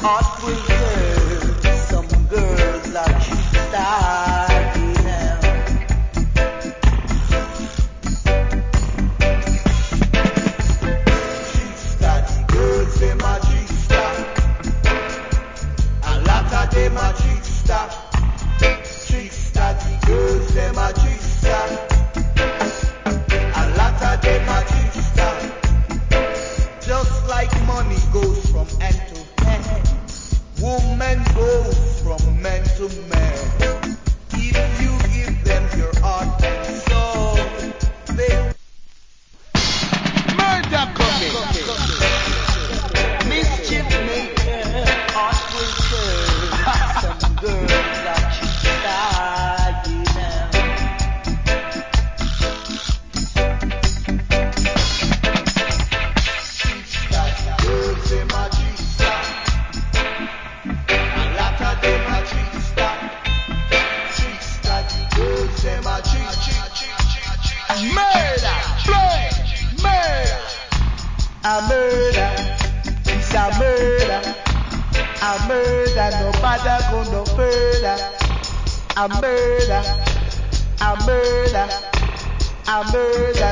Heart will hurt. Some girls are starting now. G-star, the girls them a G-star. A lot of them a G-star. G-star, the girls them a G-star. A lot of them a G-star. Just like money goes from hand to hand, woman goes from man to man. If you give them your heart and soul, they murder coming. Mischief maker, heart will turn. Some girls are cheap now. Girls them a G-star. A lot of them a G-star. G-star, the girls them a G-star. Murder, play, murder. A murder, it's a murder. A murder, nobody go no further. A murder, a murder, a murder.